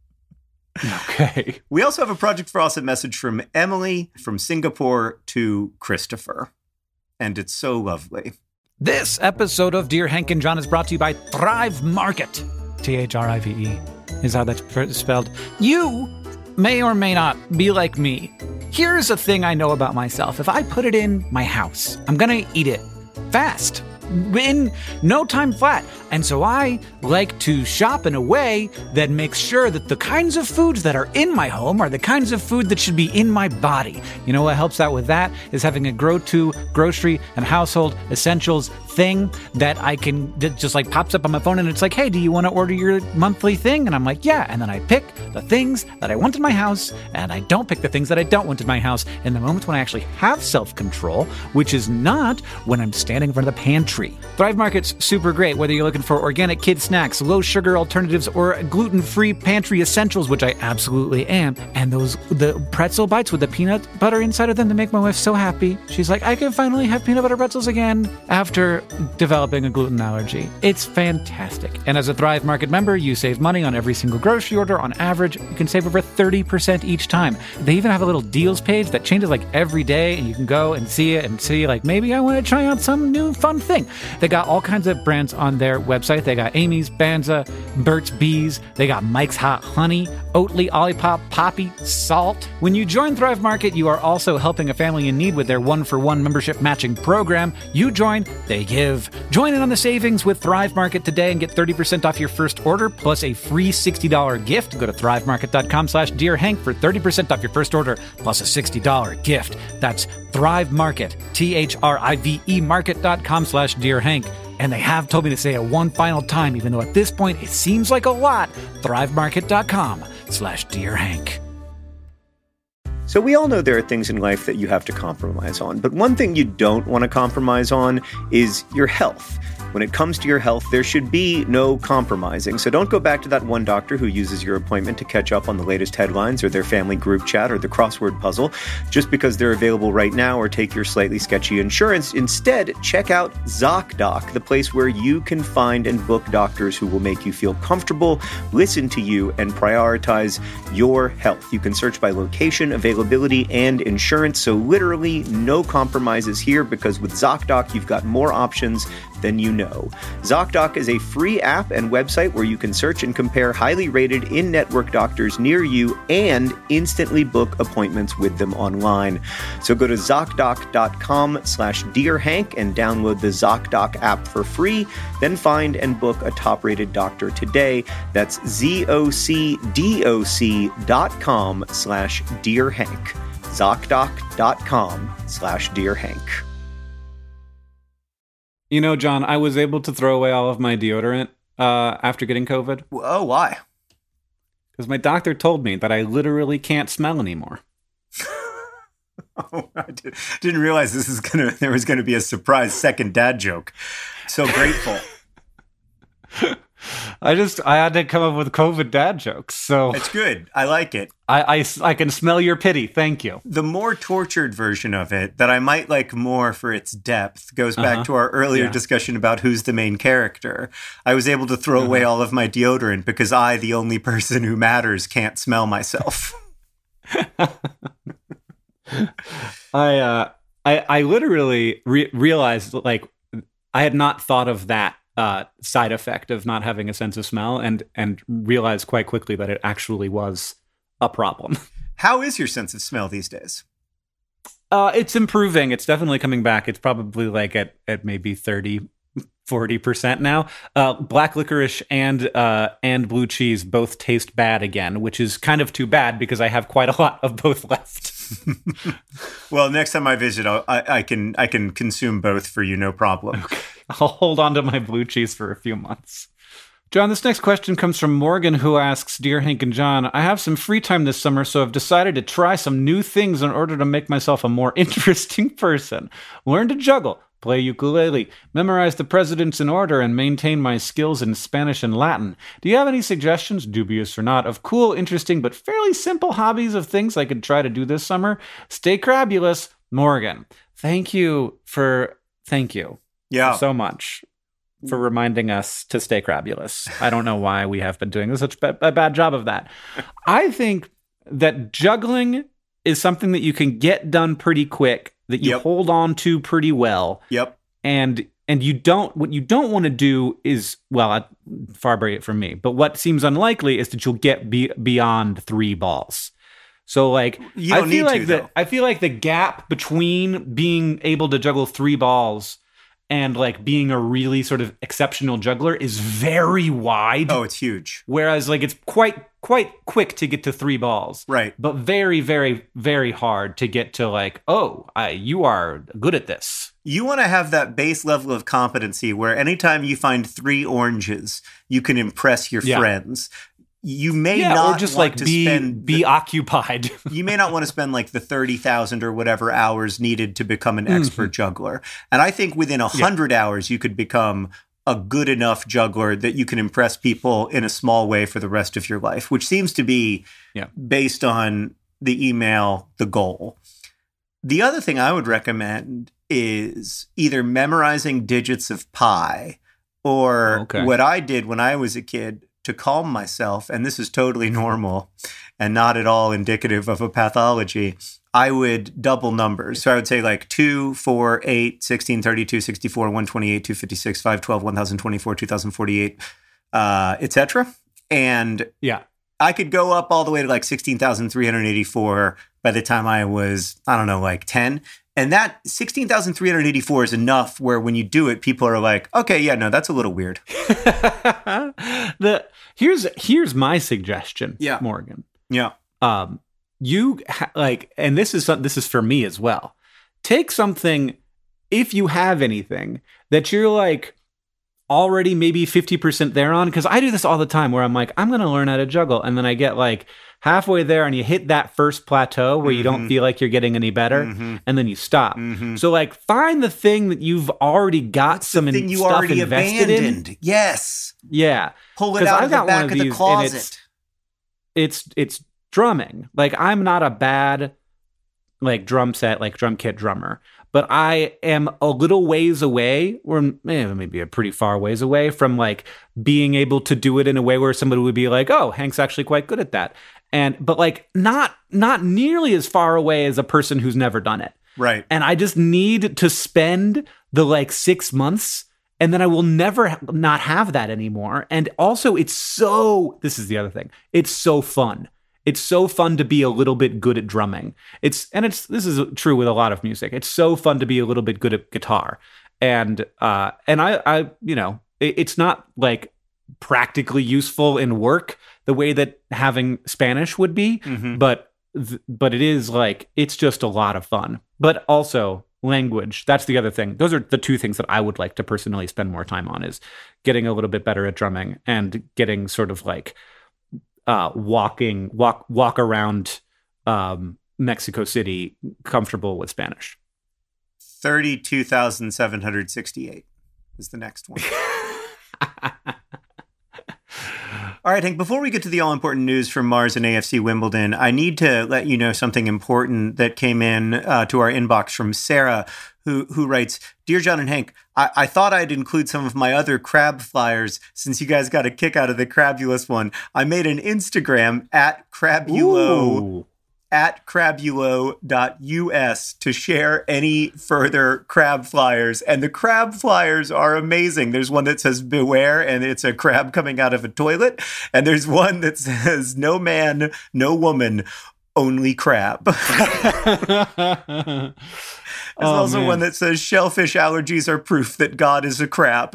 Speaker 2: Okay.
Speaker 3: We also have a Project for Awesome message from Emily from Singapore to Christopher. And it's so lovely.
Speaker 2: This episode of Dear Hank and John is brought to you by Thrive Market. T H R I V E is how that's spelled. You may or may not be like me. Here's a thing I know about myself. If I put it in my house, I'm going to eat it fast. In no time flat. And so I like to shop in a way that makes sure that the kinds of foods that are in my home are the kinds of food that should be in my body. You know what helps out with that is having a Grow-To grocery and household essentials thing that I can, that just like pops up on my phone and it's like, hey, do you want to order your monthly thing? And I'm like, yeah. And then I pick the things that I want in my house and I don't pick the things that I don't want in my house in the moments when I actually have self-control, which is not when I'm standing in front of the pantry. Thrive Market's super great, whether you're looking for organic kid snacks, low-sugar alternatives, or gluten-free pantry essentials, which I absolutely am. And those the pretzel bites with the peanut butter inside of them that make my wife so happy. She's like, I can finally have peanut butter pretzels again after developing a gluten allergy. It's fantastic. And as a Thrive Market member, you save money on every single grocery order. On average, you can save over thirty percent each time. They even have a little deals page that changes like every day, and you can go and see it and see like, maybe I want to try out some new fun thing. They got all kinds of brands on their website. They got Amy's, Banza, Burt's Bees. They got Mike's Hot Honey, Oatly, Olipop, Poppy, Salt. When you join Thrive Market, you are also helping a family in need with their one-for-one membership matching program. You join, they give. Join in on the savings with Thrive Market today and get thirty percent off your first order plus a free sixty dollars gift. Go to thrivemarket.com slash Dear Hank for thirty percent off your first order plus a sixty dollars gift. That's Thrive Market, T H R I V E market.com slash Dear Hank. And they have told me to say it one final time, even though at this point it seems like a lot. thrivemarket.com slash Dear Hank.
Speaker 1: So we all know there are things in life that you have to compromise on, but one thing you don't want to compromise on is your health. When it comes to your health, there should be no compromising. So don't go back to that one doctor who uses your appointment to catch up on the latest headlines or their family group chat or the crossword puzzle just because they're available right now, or take your slightly sketchy insurance. Instead, check out ZocDoc, the place where you can find and book doctors who will make you feel comfortable, listen to you, and prioritize your health. You can search by location, availability, and insurance, so literally no compromises here, because with ZocDoc, you've got more options than you know. ZocDoc is a free app and website where you can search and compare highly rated in-network doctors near you and instantly book appointments with them online. So go to ZocDoc.com slash DearHank and download the ZocDoc app for free. Then find and book a top-rated doctor today. That's ZocDoc dot com slash DearHank. ZocDoc.com slash DearHank.
Speaker 2: You know, John, I was able to throw away all of my deodorant uh, after getting COVID.
Speaker 3: Oh, why?
Speaker 2: Because my doctor told me that I literally can't smell anymore.
Speaker 3: Oh, I did, didn't realize this is gonna. There was gonna be a surprise second dad joke. So grateful.
Speaker 2: I just I had to come up with COVID dad jokes, so
Speaker 3: it's good. I like it.
Speaker 2: I, I, I can smell your pity. Thank you.
Speaker 3: The more tortured version of it that I might like more for its depth goes back
Speaker 2: Uh-huh.
Speaker 3: to our earlier
Speaker 2: Yeah.
Speaker 3: discussion about who's the main character. I was able to throw
Speaker 2: Uh-huh.
Speaker 3: away all of my deodorant because I, the only person who matters, can't smell myself.
Speaker 2: I uh I I literally re- realized like I had not thought of that uh side effect of not having a sense of smell, and and realized quite quickly that it actually was a problem.
Speaker 3: How is your sense of smell these days?
Speaker 2: Uh it's improving. It's definitely coming back. It's probably like at at maybe thirty forty percent now. Uh black licorice and uh and blue cheese both taste bad again, which is kind of too bad because I have quite a lot of both left.
Speaker 3: Well, next time I visit, I'll, I, I can I can consume both for you, no problem.
Speaker 2: Okay. I'll hold on to my blue cheese for a few months. John, this next question comes from Morgan, who asks, Dear Hank and John, I have some free time this summer, so I've decided to try some new things in order to make myself a more interesting person. Learn to juggle, play ukulele, memorize the presidents in order, and maintain my skills in Spanish and Latin. Do you have any suggestions, dubious or not, of cool, interesting, but fairly simple hobbies of things I could try to do this summer? Stay crabulous, Morgan. Thank you for... Thank you.
Speaker 3: Yeah.
Speaker 2: So much for reminding us to stay crabulous. I don't know why we have been doing such a bad job of that. I think that juggling is something that you can get done pretty quick, that you
Speaker 3: Yep.
Speaker 2: hold on to pretty well.
Speaker 3: Yep.
Speaker 2: And and you don't what you don't want to do is, well, I, far be it from me, but what seems unlikely is that you'll get be, beyond three balls. So like
Speaker 3: You
Speaker 2: I
Speaker 3: don't
Speaker 2: feel
Speaker 3: need
Speaker 2: like
Speaker 3: to,
Speaker 2: the
Speaker 3: though.
Speaker 2: I feel like the gap between being able to juggle three balls and like being a really sort of exceptional juggler is very wide.
Speaker 3: Oh, it's huge.
Speaker 2: Whereas like it's quite quite quick to get to three balls.
Speaker 3: Right.
Speaker 2: But very, very, very hard to get to like, oh, I, you are good at this.
Speaker 3: You want to have that base level of competency where anytime you find three oranges, you can impress your
Speaker 2: Yeah.
Speaker 3: friends. You may
Speaker 2: Yeah,
Speaker 3: not
Speaker 2: or just
Speaker 3: want
Speaker 2: like
Speaker 3: to
Speaker 2: be
Speaker 3: spend
Speaker 2: be
Speaker 3: the-
Speaker 2: occupied.
Speaker 3: you may not want to spend like the thirty thousand or whatever hours needed to become an expert juggler. And I think within one hundred hours, you could become a good enough juggler that you can impress people in a small way for the rest of your life, which seems to be,
Speaker 2: Yeah.
Speaker 3: based on the email, the goal. The other thing I would recommend is either memorizing digits of pi or
Speaker 2: Okay.
Speaker 3: what I did when I was a kid to calm myself, and this is totally normal and not at all indicative of a pathology, I would double numbers. So I would say like two, four, eight, sixteen, thirty-two, sixty-four, one twenty-eight, two fifty-six, five twelve, one thousand twenty-four, two thousand forty-eight, uh, et cetera. And
Speaker 2: Yeah.
Speaker 3: I could go up all the way to like sixteen thousand three hundred eighty-four by the time I was, I don't know, like ten. And that sixteen thousand three hundred eighty-four is enough where when you do it, people are like, okay, yeah, no, that's a little weird.
Speaker 2: the here's here's my suggestion,
Speaker 3: Yeah.
Speaker 2: Morgan.
Speaker 3: Yeah.
Speaker 2: Um, you ha- like, and this is some- this is for me as well. Take something, if you have anything that you're like already maybe fifty percent there on, because I do this all the time where I'm like, I'm going to learn how to juggle. And then I get like halfway there and you hit that first plateau where mm-hmm. you don't feel like you're getting any better mm-hmm. and then you stop. Mm-hmm. So like find the thing that you've already got
Speaker 3: What's
Speaker 2: some
Speaker 3: the thing
Speaker 2: in,
Speaker 3: you
Speaker 2: stuff
Speaker 3: already
Speaker 2: invested
Speaker 3: abandoned.
Speaker 2: in.
Speaker 3: Yes.
Speaker 2: Yeah.
Speaker 3: Pull it out
Speaker 2: I've
Speaker 3: of the
Speaker 2: got
Speaker 3: back
Speaker 2: one
Speaker 3: of,
Speaker 2: of
Speaker 3: the
Speaker 2: these,
Speaker 3: closet.
Speaker 2: It's, it's, it's drumming. Like I'm not a bad like drum set, like drum kit drummer. But I am a little ways away, or maybe a pretty far ways away from like being able to do it in a way where somebody would be like, "Oh, Hank's actually quite good at that." And but like not not nearly as far away as a person who's never done it.
Speaker 3: Right.
Speaker 2: And I just need to spend the like six months, and then I will never ha- not have that anymore. And also, it's so. This is the other thing. It's so fun. It's so fun to be a little bit good at drumming. It's and it's this is true with a lot of music. It's so fun to be a little bit good at guitar, and uh, and I, I you know, it, it's not like practically useful in work the way that having Spanish would be, mm-hmm. but th- but it is like it's just a lot of fun. But also language. That's the other thing. Those are the two things that I would like to personally spend more time on: is getting a little bit better at drumming and getting sort of like. Uh, walking, walk, walk around um, Mexico City, comfortable with Spanish.
Speaker 3: Thirty-two thousand seven hundred sixty-eight is the next one. All right, Hank, before we get to the all-important news from Mars and A F C Wimbledon, I need to let you know something important that came in uh, to our inbox from Sarah, who who writes, "Dear John and Hank, I, I thought I'd include some of my other crab flyers since you guys got a kick out of the Crabulous one. I made an Instagram at Crabulo, Ooh. at crabulo dot U S to share any further crab flyers. And the crab flyers are amazing. There's one that says beware, and it's a crab coming out of a toilet. And there's one that says no man, no woman, only crab." There's oh, also man. one that says shellfish allergies are proof that God is a crab.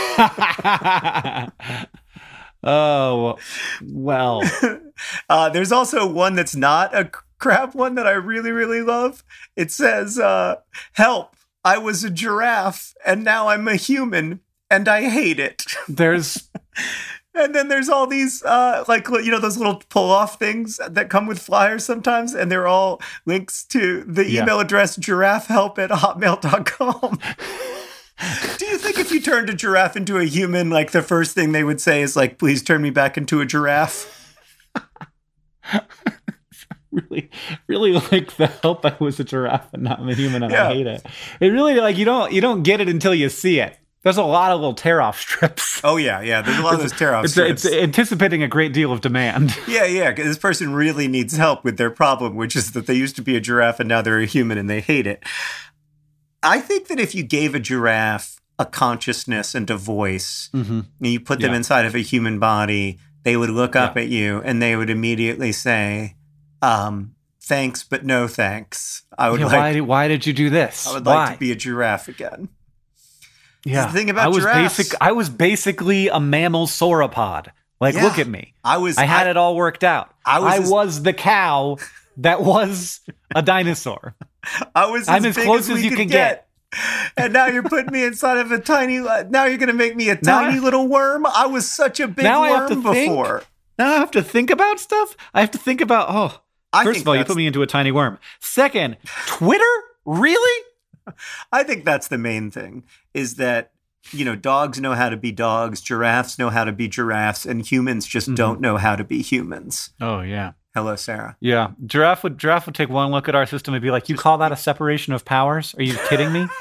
Speaker 2: Oh, well.
Speaker 3: Uh, there's also one that's not a crab one that I really, really love. It says, uh, help, I was a giraffe and now I'm a human and I hate it.
Speaker 2: There's...
Speaker 3: And then there's all these, uh, like, you know, those little pull-off things that come with flyers sometimes, and they're all links to the yeah. email address giraffehelp at hotmail dot com. Do you think if you turned a giraffe into a human, like, the first thing they would say is, like, please turn me back into a giraffe?
Speaker 2: really, really like the help I was a giraffe and not a human and yeah. I hate it. It really, like, you don't, you don't get it until you see it. There's a lot of little tear-off strips.
Speaker 3: Oh, yeah, yeah. There's a lot of those tear-off
Speaker 2: it's,
Speaker 3: strips.
Speaker 2: It's anticipating a great deal of demand.
Speaker 3: Yeah, yeah, because this person really needs help with their problem, which is that they used to be a giraffe and now they're a human and they hate it. I think that if you gave a giraffe a consciousness and a voice, mm-hmm. and you put them yeah. inside of a human body, they would look up yeah. at you and they would immediately say, um, thanks, but no thanks. I would
Speaker 2: yeah,
Speaker 3: like.
Speaker 2: Why did, why did you do this?
Speaker 3: I would
Speaker 2: why?
Speaker 3: like to be a giraffe again.
Speaker 2: Yeah,
Speaker 3: the thing about
Speaker 2: I was
Speaker 3: giraffes.
Speaker 2: basic. I was basically a mammal sauropod. Like, yeah, look at me.
Speaker 3: I was.
Speaker 2: I had
Speaker 3: I,
Speaker 2: it all worked out. I was. I as, was the cow that was a dinosaur.
Speaker 3: I was. As I'm as big close as, as you can get. get. And now you're putting me inside of a tiny. Now you're going to make me a tiny I, little worm. I was such a big now worm I have to before.
Speaker 2: Think, now I have to think about stuff. I have to think about. Oh, I first of all, you put me into a tiny worm. Second, Twitter. Really?
Speaker 3: I think that's the main thing, is that, you know, dogs know how to be dogs, giraffes know how to be giraffes, and humans just mm-hmm. don't know how to be humans.
Speaker 2: Oh, yeah.
Speaker 3: Hello, Sarah.
Speaker 2: Yeah. Giraffe would giraffe would take one look at our system and be like, you call that a separation of powers? Are you kidding me?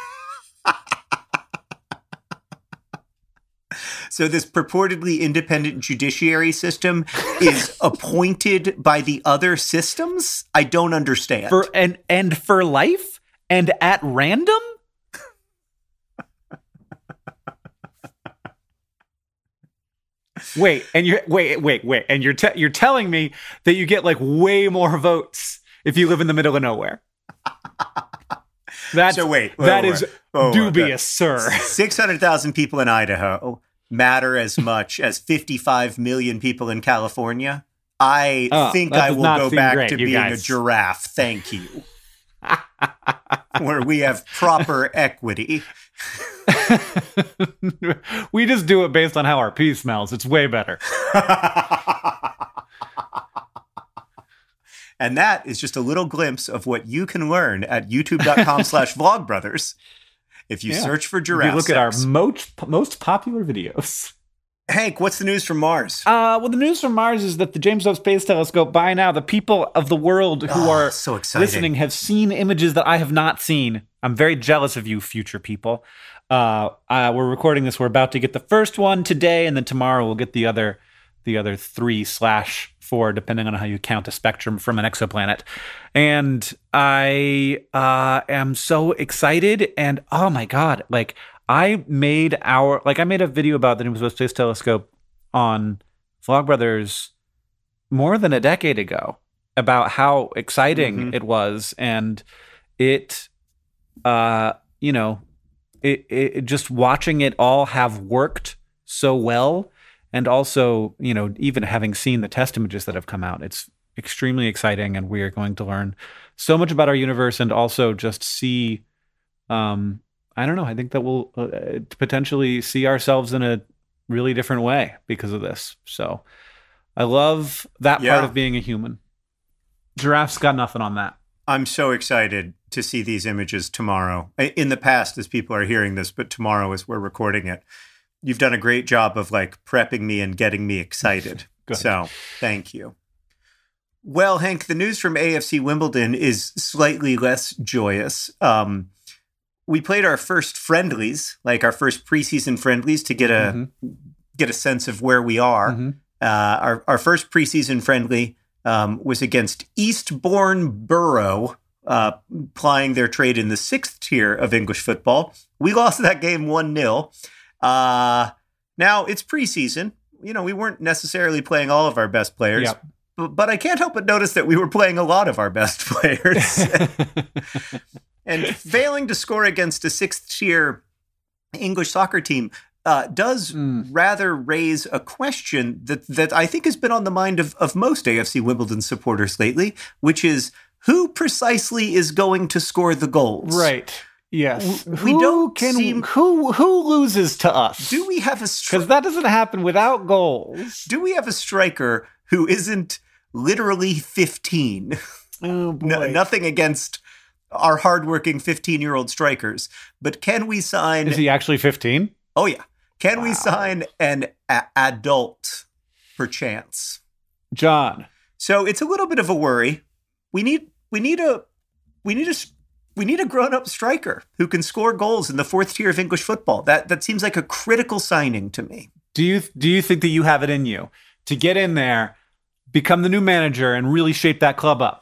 Speaker 3: So this purportedly independent judiciary system is appointed by the other systems? I don't understand.
Speaker 2: For and and for life? And at random? wait, and you're wait, wait, wait, and you're te- you're telling me that you get like way more votes if you live in the middle of nowhere. That's
Speaker 3: so wait, wait
Speaker 2: that
Speaker 3: wait,
Speaker 2: is
Speaker 3: wait,
Speaker 2: dubious,
Speaker 3: wait.
Speaker 2: sir.
Speaker 3: Six hundred thousand people in Idaho matter as much as fifty-five million people in California. I oh, think I will go back great, to being guys. a giraffe. Thank you. Where we have proper equity.
Speaker 2: We just do it based on how our pee smells. It's way better.
Speaker 3: And that is just a little glimpse of what you can learn at youtube.com slash vlogbrothers if you yeah. search for giraffe
Speaker 2: If you look
Speaker 3: sex.
Speaker 2: at our most, most popular videos.
Speaker 3: Hank, what's the news from Mars?
Speaker 2: Uh, well, the news from Mars is that the James Webb Space Telescope, by now, the people of the world who
Speaker 3: oh,
Speaker 2: are
Speaker 3: so exciting.
Speaker 2: listening have seen images that I have not seen. I'm very jealous of you, future people. Uh, uh, we're recording this. We're about to get the first one today, and then tomorrow we'll get the other, the other three slash four, depending on how you count a spectrum from an exoplanet. And I uh, am so excited. And oh my God, like I made our, like I made a video about the James Webb Space Telescope on Vlogbrothers more than a decade ago about how exciting mm-hmm. it was. And it, uh, you know, it, it just watching it all have worked so well. And also, you know, even having seen the test images that have come out, it's extremely exciting, and we are going to learn so much about our universe, and also just see, um, I don't know, I think that we'll uh, potentially see ourselves in a really different way because of this. So I love that yeah. part of being a human. Giraffe's got nothing on that.
Speaker 3: I'm so excited to see these images tomorrow. In the past, as people are hearing this, but tomorrow as we're recording it. You've done a great job of like prepping me and getting me excited. So thank you. Well, Hank, the news from A F C Wimbledon is slightly less joyous. Um, we played our first friendlies, like our first preseason friendlies, to get a mm-hmm. get a sense of where we are. Mm-hmm. Uh, our our first preseason friendly um, was against Eastbourne Borough, uh, plying their trade in the sixth tier of English football. We lost that game one nil. Uh, now it's preseason. You know, we weren't necessarily playing all of our best players, yep. but, but I can't help but notice that we were playing a lot of our best players. And failing to score against a sixth tier English soccer team uh, does mm. rather raise a question that, that I think has been on the mind of, of most A F C Wimbledon supporters lately, which is who precisely is going to score the goals?
Speaker 2: Right. Yes,
Speaker 3: we
Speaker 2: who
Speaker 3: don't
Speaker 2: can
Speaker 3: seem,
Speaker 2: who who loses to us?
Speaker 3: Do we have a
Speaker 2: stri- because that doesn't happen without goals?
Speaker 3: Do we have a striker who isn't literally fifteen?
Speaker 2: Oh boy!
Speaker 3: No, nothing against our hardworking fifteen-year-old strikers, but can we sign?
Speaker 2: Is he actually fifteen?
Speaker 3: Oh yeah. Can
Speaker 2: wow.
Speaker 3: we sign an a- adult, perchance?
Speaker 2: John.
Speaker 3: So it's a little bit of a worry. We need we need a we need a. We need a grown-up striker who can score goals in the fourth tier of English football. That that seems like a critical signing to me.
Speaker 2: Do you do you think that you have it in you to get in there, become the new manager, and really shape that club up?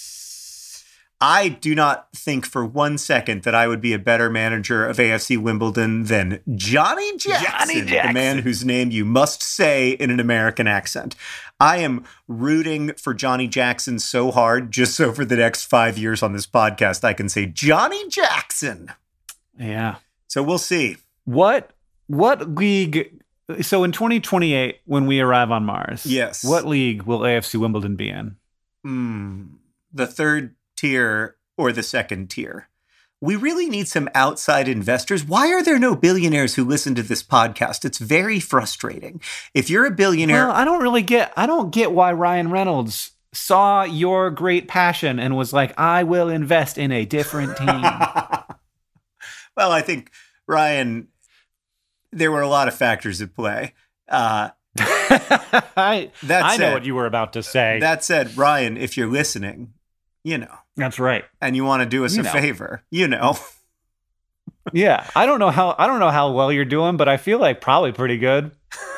Speaker 3: I do not think for one second that I would be a better manager of A F C Wimbledon than Johnny Jackson,
Speaker 2: Johnny Jackson,
Speaker 3: the man whose name you must say in an American accent. I am rooting for Johnny Jackson so hard, just so for the next five years on this podcast, I can say Johnny Jackson.
Speaker 2: Yeah.
Speaker 3: So we'll see.
Speaker 2: What what league? So in twenty twenty-eight, when we arrive on Mars,
Speaker 3: yes,
Speaker 2: what league will A F C Wimbledon be in?
Speaker 3: Mm, the third tier or the second tier. We really need some outside investors. Why are there no billionaires who listen to this podcast? It's very frustrating. If you're a billionaire,
Speaker 2: well, I don't really get I don't get why Ryan Reynolds saw your great passion and was like, I will invest in a different team.
Speaker 3: Well, I think Ryan, there were a lot of factors at play. Uh
Speaker 2: I,
Speaker 3: that
Speaker 2: I
Speaker 3: said,
Speaker 2: know what you were about to say.
Speaker 3: That said, Ryan, if you're listening, you know.
Speaker 2: That's right.
Speaker 3: And you want to do us
Speaker 2: you
Speaker 3: a
Speaker 2: know. favor,
Speaker 3: you know.
Speaker 2: Yeah, I don't know how I don't know how well you're doing, but I feel like probably pretty good.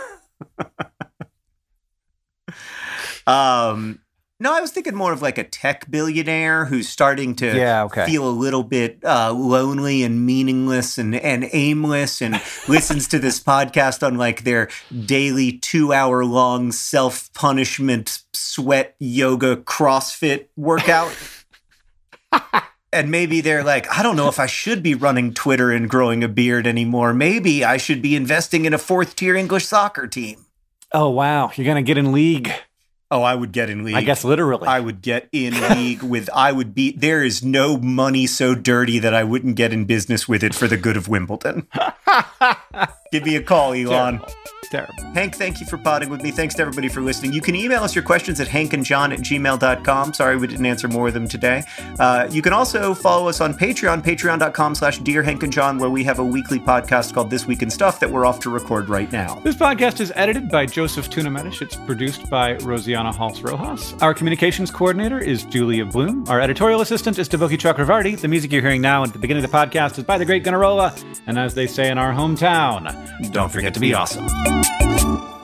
Speaker 3: um, no, I was thinking more of like a tech billionaire who's starting to
Speaker 2: yeah, okay.
Speaker 3: feel a little bit uh, lonely and meaningless and, and aimless, and listens to this podcast on like their daily two hour long self punishment sweat yoga CrossFit workout. And maybe they're like, I don't know if I should be running Twitter and growing a beard anymore. Maybe I should be investing in a fourth tier English soccer team.
Speaker 2: Oh, wow. You're going to get in league.
Speaker 3: Oh, I would get in league.
Speaker 2: I guess literally.
Speaker 3: I would get in league with, I would be, there is no money so dirty that I wouldn't get in business with it for the good of Wimbledon. Give me a call, Elon.
Speaker 2: Terrible. Terrible.
Speaker 3: Hank, thank you for potting with me. Thanks to everybody for listening. You can email us your questions at hankandjohn at gmail dot com. Sorry we didn't answer more of them today. Uh, you can also follow us on Patreon, patreon dot com slash Dear Hank and John, where we have a weekly podcast called This Week in Stuff that we're off to record right now.
Speaker 2: This podcast is edited by Joseph Tuna-Medish. It's produced by Rosiana Halse-Rojas. Our communications coordinator is Julia Bloom. Our editorial assistant is Devoki Chakravarti. The music you're hearing now at the beginning of the podcast is by the great Gunnarolla. And as they say in our hometown, don't forget to be awesome.